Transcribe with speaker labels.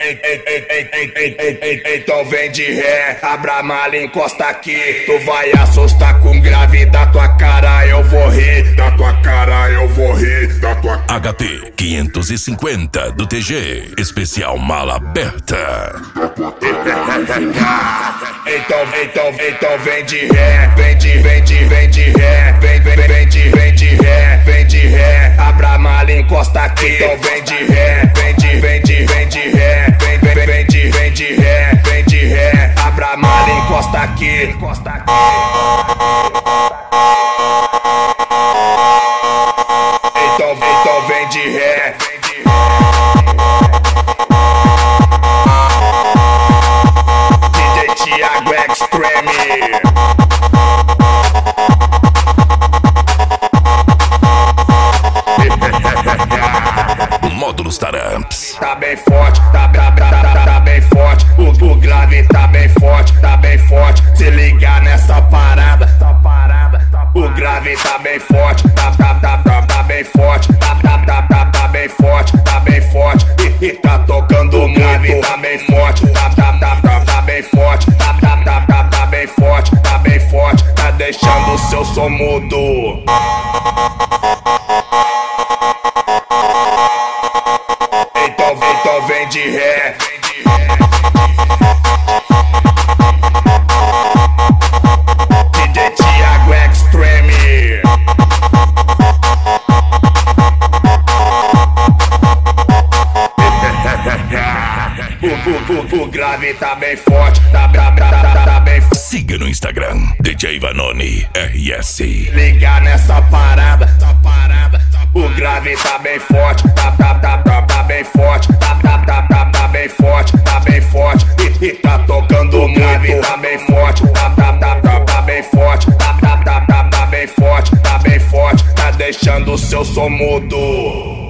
Speaker 1: Então vem de ré, abra a mala, encosta aqui. Tu vai assustar com grave, da tua cara eu vou rir. Da tua cara eu vou rir, da tua
Speaker 2: HT 550 do TG, especial mala aberta.
Speaker 1: Então vem de ré, vem de ré, vem de ré, abra a mala, encosta aqui. Então vem de ré, vem de ré, vem de ré, abra a mala, encosta aqui. Então vem de ré. DJ Thiago Extreme.
Speaker 2: Módulos Taramps.
Speaker 1: Tá bem forte, tá bem forte. O grave tá bem forte, tá bem forte. Se ligar nessa parada, o grave tá bem forte, tá bem forte, tá bem forte, tá bem forte. E tá tocando muito. O grave tá bem forte, tá bem forte, tá bem forte, tá bem forte. Tá deixando o seu som mudo. Então vem de ré. DJ Thiago Extreme. O grave tá bem forte, tá bem forte.
Speaker 2: Siga no Instagram, DJ Vanoni RS.
Speaker 1: Ligar nessa parada, o grave tá bem forte, tá bem forte, tá bem forte, tá bem forte. E tá tocando muito. O grave tá bem forte, tá bem forte, tá bem forte, tá bem forte. Tá deixando o seu som mudo.